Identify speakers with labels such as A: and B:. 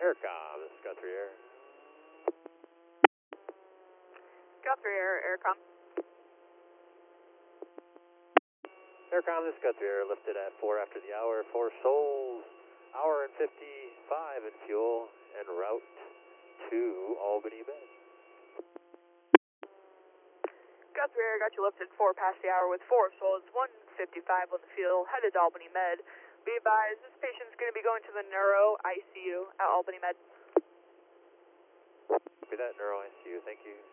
A: Aircom, this is Guthrie Air.
B: Guthrie Air, Aircom.
A: Aircom, this is Guthrie Air, lifted at 4 after the hour, 4 souls, hour and 55 in fuel, en route to Albany Med.
B: Guthrie Air got you lifted 4 past the hour with 4 souls, 155 on the fuel, headed to Albany Med. Be advised, this patient's going to be going to the neuro ICU at Albany Med.
A: Be that neuro ICU, thank you.